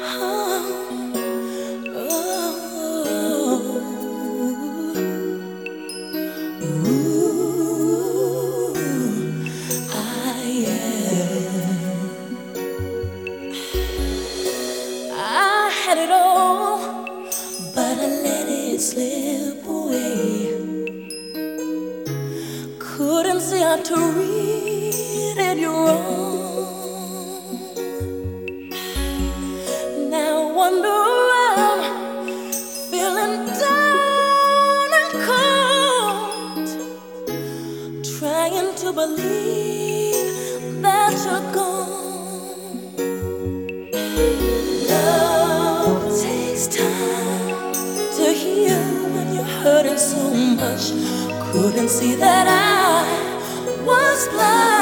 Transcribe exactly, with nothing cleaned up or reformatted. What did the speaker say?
Had it all, but I let it slip away. Couldn't see how to read it wrong. Now I wonder I'm feeling down and cold, trying to believe that you're gone. Love takes time to heal when you're hurting so much. Couldn't see that I was blind.